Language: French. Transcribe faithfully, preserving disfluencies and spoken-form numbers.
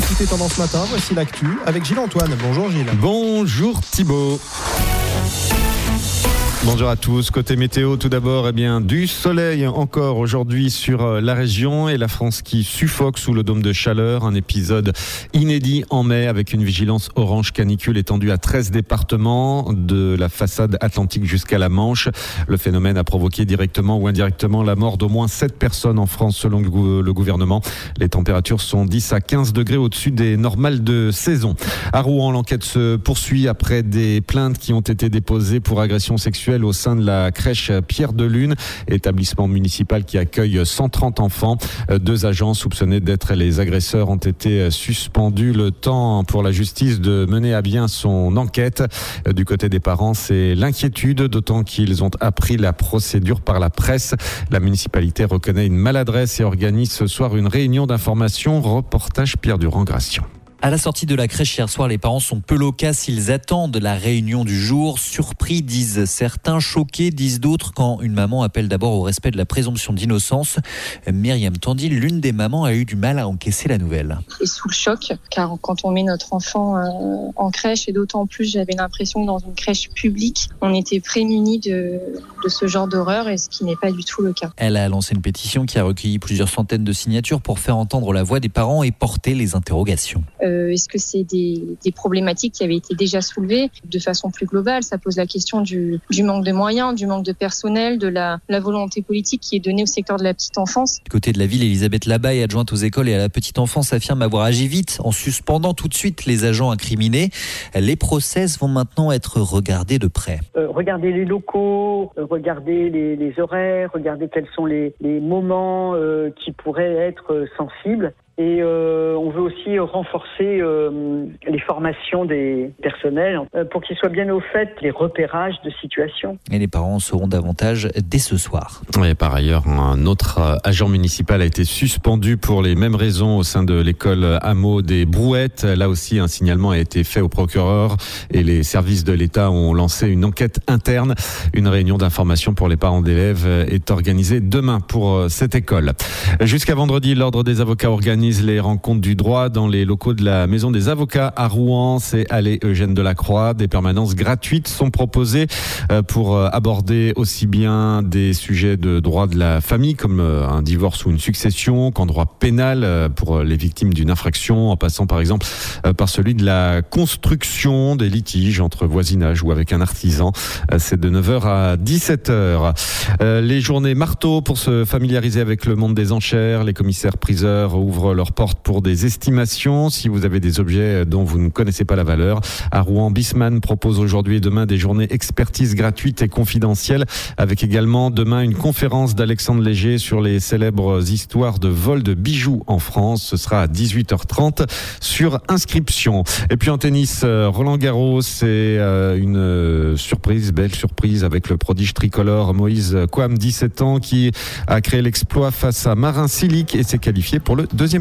écoutez Tendance Matin, voici l'actu avec Gilles Antoine. Bonjour Gilles. Bonjour Thibaut. Bonjour à tous. Côté météo, tout d'abord, eh bien, du soleil encore aujourd'hui sur la région et la France qui suffoque sous le dôme de chaleur. Un épisode inédit en mai avec une vigilance orange canicule étendue à treize départements de la façade atlantique jusqu'à la Manche. Le phénomène a provoqué directement ou indirectement la mort d'au moins sept personnes en France selon le gouvernement. Les températures sont dix à quinze degrés au-dessus des normales de saison. À Rouen, l'enquête se poursuit après des plaintes qui ont été déposées pour agression sexuelle au sein de la crèche Pierre de Lune, établissement municipal qui accueille cent trente enfants. Deux agents soupçonnés d'être les agresseurs ont été suspendus, le temps pour la justice de mener à bien son enquête. Du côté des parents, c'est l'inquiétude, d'autant qu'ils ont appris la procédure par la presse. La municipalité reconnaît une maladresse et organise ce soir une réunion d'information. Reportage Pierre Durand-Gration. À la sortie de la crèche hier soir, les parents sont peu loquaces. Ils attendent la réunion du jour. Surpris, disent certains. Choqués, disent d'autres, quand une maman appelle d'abord au respect de la présomption d'innocence. Myriam Tandy, l'une des mamans, a eu du mal à encaisser la nouvelle. Et sous le choc, car quand on met notre enfant euh, en crèche, et d'autant plus, j'avais l'impression que dans une crèche publique, on était prémunis de, de ce genre d'horreur, et ce qui n'est pas du tout le cas. Elle a lancé une pétition qui a recueilli plusieurs centaines de signatures pour faire entendre la voix des parents et porter les interrogations. Euh, Est-ce que c'est des, des problématiques qui avaient été déjà soulevées de façon plus globale? Ça pose la question du, du manque de moyens, du manque de personnel, de la, la volonté politique qui est donnée au secteur de la petite enfance. Du côté de la ville, Elisabeth Labaye, adjointe aux écoles et à la petite enfance, affirme avoir agi vite en suspendant tout de suite les agents incriminés. Les process vont maintenant être regardés de près. Euh, regardez les locaux, euh, regardez les, les horaires, regardez quels sont les, les moments euh, qui pourraient être euh, sensibles. Et euh, on veut aussi renforcer euh, les formations des personnels euh, pour qu'ils soient bien au fait des repérages de situations. Et les parents en sauront davantage dès ce soir. Et par ailleurs, un autre agent municipal a été suspendu pour les mêmes raisons au sein de l'école Hameau des Brouettes. Là aussi, un signalement a été fait au procureur et les services de l'État ont lancé une enquête interne. Une réunion d'information pour les parents d'élèves est organisée demain pour cette école. Jusqu'à vendredi, l'Ordre des avocats organise les rencontres du droit dans les locaux de la Maison des avocats à Rouen. C'est allée Eugène Delacroix. Des permanences gratuites sont proposées pour aborder aussi bien des sujets de droit de la famille comme un divorce ou une succession qu'en droit pénal pour les victimes d'une infraction, en passant par exemple par celui de la construction, des litiges entre voisinage ou avec un artisan. C'est de neuf heures à dix-sept heures. Les journées marteau pour se familiariser avec le monde des enchères. Les commissaires priseurs ouvrent leurs portes pour des estimations. Si vous avez des objets dont vous ne connaissez pas la valeur, à Rouen, Bisman propose aujourd'hui et demain des journées expertise gratuites et confidentielles, avec également demain une conférence d'Alexandre Léger sur les célèbres histoires de vol de bijoux en France. Ce sera à dix-huit heures trente sur inscription. Et puis en tennis, Roland Garros, c'est une surprise, belle surprise avec le prodige tricolore Moïse Kouam, dix-sept ans, qui a créé l'exploit face à Marin Cilic et s'est qualifié pour le deuxième